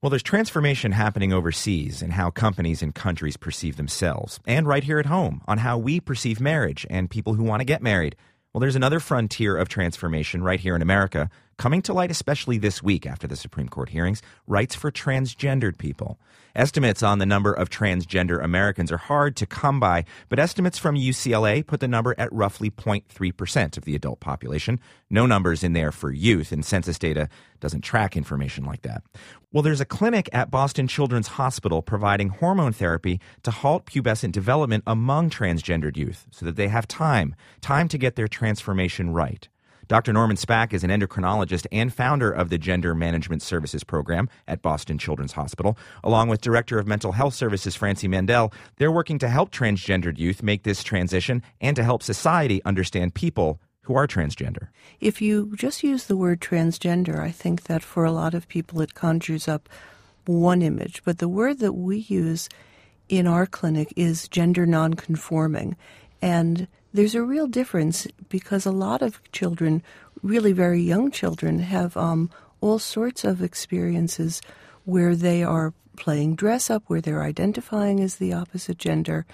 Well, there's transformation happening overseas in how companies and countries perceive themselves, and right here at home on how we perceive marriage and people who want to get married. Well, there's another frontier of transformation right here in America, coming to light especially this week after the Supreme Court hearings, rights for transgendered people. Estimates on the number of transgender Americans are hard to come by, but estimates from UCLA put the number at roughly 0.3% of the adult population. No numbers in there for youth, and census data doesn't track information like that. Well, there's a clinic at Boston Children's Hospital providing hormone therapy to halt pubescent development among transgendered youth so that they have time to get their transformation right. Dr. Norman Spack is an endocrinologist and founder of the Gender Management Services Program at Boston Children's Hospital. Along with Director of Mental Health Services Francie Mandel, they're working to help transgendered youth make this transition and to help society understand people who are transgender. If you just use the word transgender, I think that for a lot of people it conjures up one image. But the word that we use in our clinic is gender nonconforming. And there's a real difference because a lot of children, really very young children, have all sorts of experiences where they are playing dress up, where they're identifying as the opposite gender.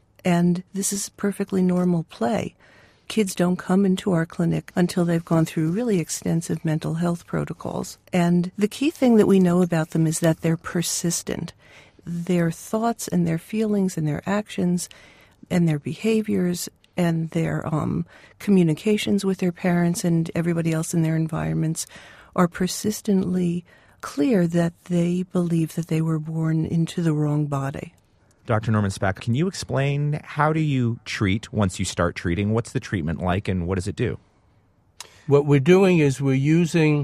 And this is perfectly normal play. Kids don't come into our clinic until they've gone through really extensive mental health protocols. And the key thing that we know about them is that they're persistent. Their thoughts and their feelings and their actions and their behaviors and their communications with their parents and everybody else in their environments are persistently clear that they believe that they were born into the wrong body. Dr. Norman Spack, can you explain how do you treat once you start treating? What's the treatment like and what does it do? What we're doing is we're using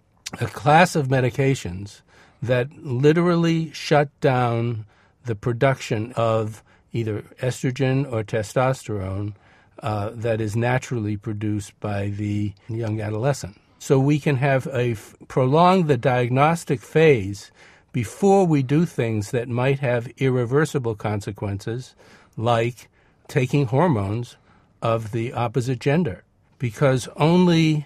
a class of medications that literally shut down the production of either estrogen or testosterone that is naturally produced by the young adolescent. So we can have prolong the diagnostic phase before we do things that might have irreversible consequences, like taking hormones of the opposite gender, because only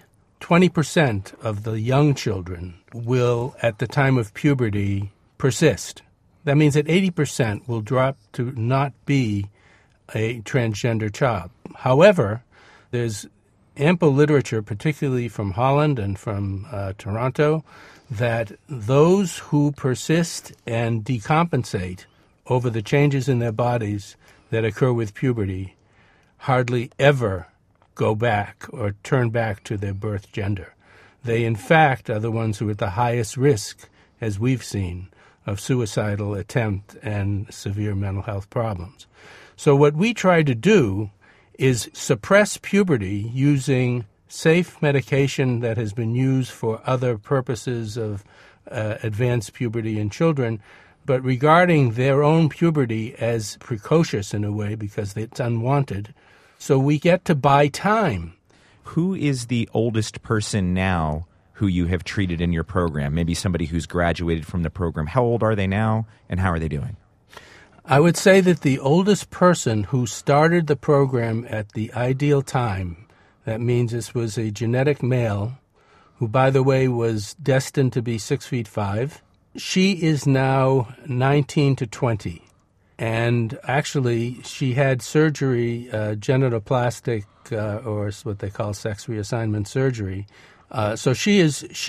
20% of the young children will, at the time of puberty, persist. That means that 80% will drop to not be a transgender child. However, there's ample literature, particularly from Holland and from Toronto, that those who persist and decompensate over the changes in their bodies that occur with puberty hardly ever go back or turn back to their birth gender. They, in fact, are the ones who are at the highest risk, as we've seen, of suicidal attempt and severe mental health problems. So what we try to do is suppress puberty using safe medication that has been used for other purposes of advanced puberty in children, but regarding their own puberty as precocious in a way because it's unwanted. So we get to buy time. Who is the oldest person now who you have treated in your program? Maybe somebody who's graduated from the program. How old are they now, and how are they doing? I would say that the oldest person who started the program at the ideal time, that means this was a genetic male, who, by the way, was destined to be 6'5". She is now 19 to 20. And actually, she had surgery, genitoplastic, or what they call sex reassignment surgery. So she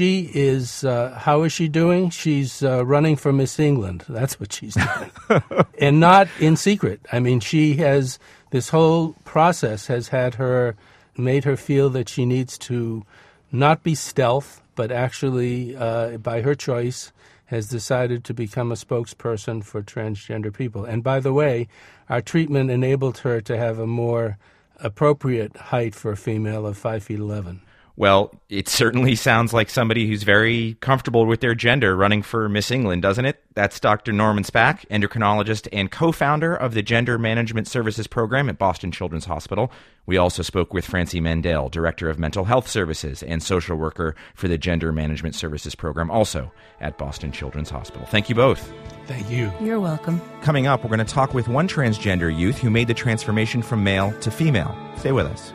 is. How is she doing? She's running for Miss England. That's what she's doing, and not in secret. I mean, she has this whole process has made her feel that she needs to not be stealth, but actually, by her choice, has decided to become a spokesperson for transgender people. And by the way, our treatment enabled her to have a more appropriate height for a female of 5'11". Well, it certainly sounds like somebody who's very comfortable with their gender running for Miss England, doesn't it? That's Dr. Norman Spack, endocrinologist and co-founder of the Gender Management Services Program at Boston Children's Hospital. We also spoke with Francie Mandel, Director of Mental Health Services and social worker for the Gender Management Services Program, also at Boston Children's Hospital. Thank you both. Thank you. You're welcome. Coming up, we're going to talk with one transgender youth who made the transformation from male to female. Stay with us.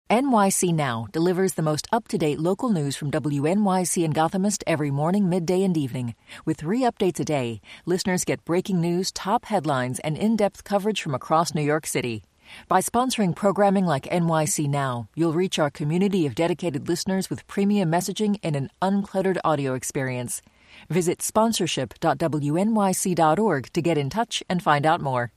NYC Now delivers the most up-to-date local news from WNYC and Gothamist every morning, midday, and evening. With 3 updates a day, listeners get breaking news, top headlines, and in-depth coverage from across New York City. By sponsoring programming like NYC Now, you'll reach our community of dedicated listeners with premium messaging and an uncluttered audio experience. Visit sponsorship.wnyc.org to get in touch and find out more.